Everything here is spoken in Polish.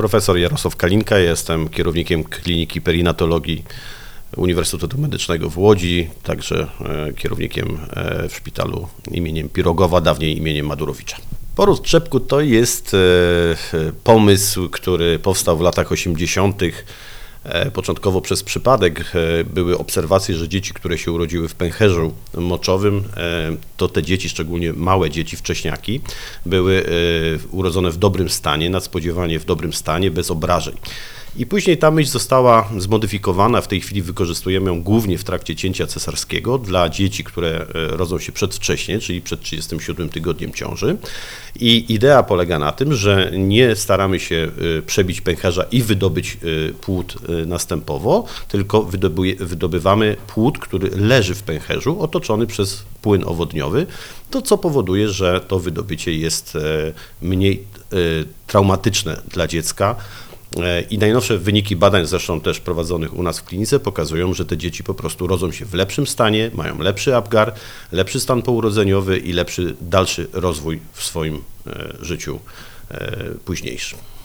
Profesor Jarosław Kalinka, jestem kierownikiem Kliniki Perinatologii Uniwersytetu Medycznego w Łodzi, także kierownikiem w szpitalu imieniem Pirogowa, dawniej imieniem Madurowicza. Poród czepku to jest pomysł, który powstał w latach 80. Początkowo przez przypadek. Były obserwacje, że dzieci, które się urodziły w pęcherzu moczowym, to te dzieci, szczególnie małe dzieci, wcześniaki, były urodzone w dobrym stanie, nadspodziewanie w dobrym stanie, bez obrażeń. I później ta myśl została zmodyfikowana, w tej chwili wykorzystujemy ją głównie w trakcie cięcia cesarskiego dla dzieci, które rodzą się przedwcześnie, czyli przed 37 tygodniem ciąży. I idea polega na tym, że nie staramy się przebić pęcherza i wydobyć płód następowo, tylko wydobywamy płód, który leży w pęcherzu, otoczony przez płyn owodniowy, to co powoduje, że to wydobycie jest mniej traumatyczne dla dziecka. I najnowsze wyniki badań, zresztą też prowadzonych u nas w klinice, pokazują, że te dzieci po prostu rodzą się w lepszym stanie, mają lepszy Apgar, lepszy stan pourodzeniowy i lepszy dalszy rozwój w swoim życiu późniejszym.